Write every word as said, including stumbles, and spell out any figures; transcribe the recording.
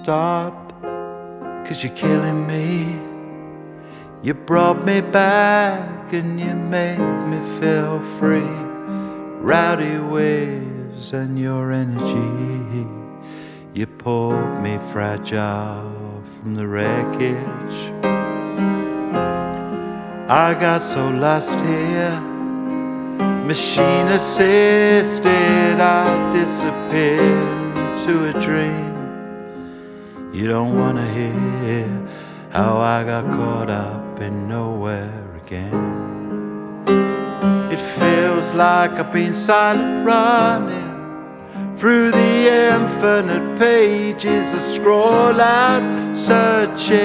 stop, 'cause you're killing me. You brought me back and you made me feel free. Rowdy waves and your energy, you pulled me fragile from the wreckage. I got so lost here, machine assisted, I disappeared into a dream. You don't wanna hear how I got caught up in nowhere again. It feels like I've been silent running through the infinite pages I scroll out, searching